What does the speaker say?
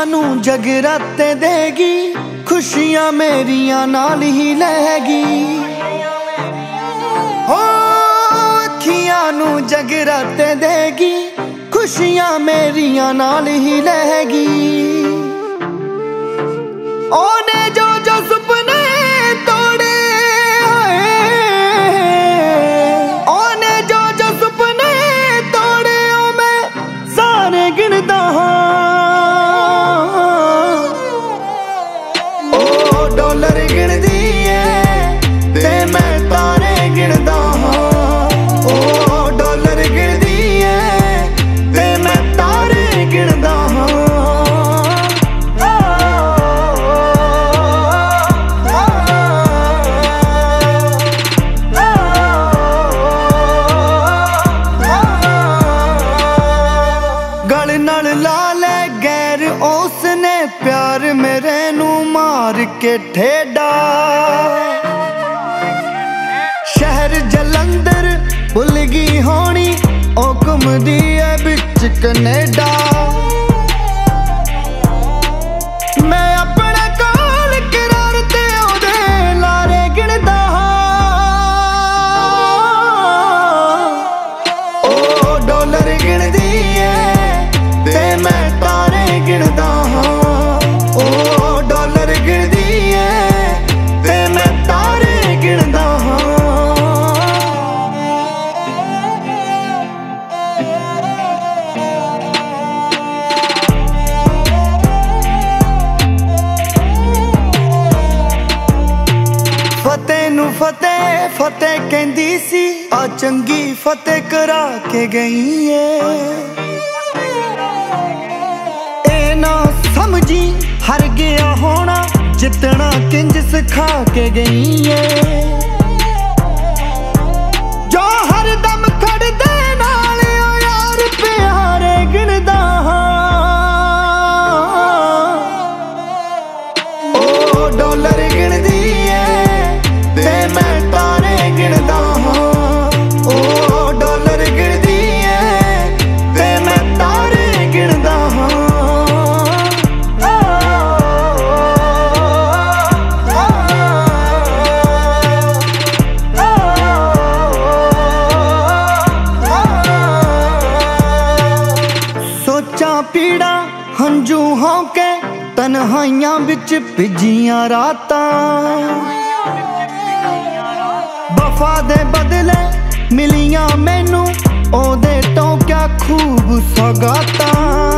नू जगराते देगी, खुशियां मेरियां नाल ही लहेगी। हो अखियां नू जगराते देगी, खुशियां मेरियां नाल ही लहेगी। ओने जो जो सुपने तोड़े, ओने जो जो सुपने तोड़े, ओ मैं सारे गिनदा हां। ओ डॉलर गिनदी है ते मैं तारे गिनदा हां। ओ डॉलर गिनदी है ते मैं तारे गिनदा हां। गल नाल ला ले गैर उसने प्यार मेरे नू मार के ठेडा। शहर जलंधर भुल गई होनी, ओ घुमदी है बिच कनेडा। मैं अपने कोल करार ते ओदे लारे गिनदा हां। ओ डॉलर गिनदी ते मैं तारे गिनदा हां। ओ डॉलर गिनदी है ते मैं तारे गिनदा हां। फतेह नू फतेह फतेह कहंदी सी, आ चंगी फतेह करा के गई है। समझी हर गया होना, जितना किंज सिखा के गई है। जो हर दम खड़ दे नाल ओ यार प्यारे गिनदा हां। ओ डॉलर गिनदी है ते मैं तारे गिनदा हां। ओ डॉलर गिनदी है ते मैं तारे गिनदा हां। पीड़ा हंजू होके तन्हाइयां बिच भिजियां रातां। वफा दे बदले मिलियां मैनू ओदे तो क्या खूब सौगातां।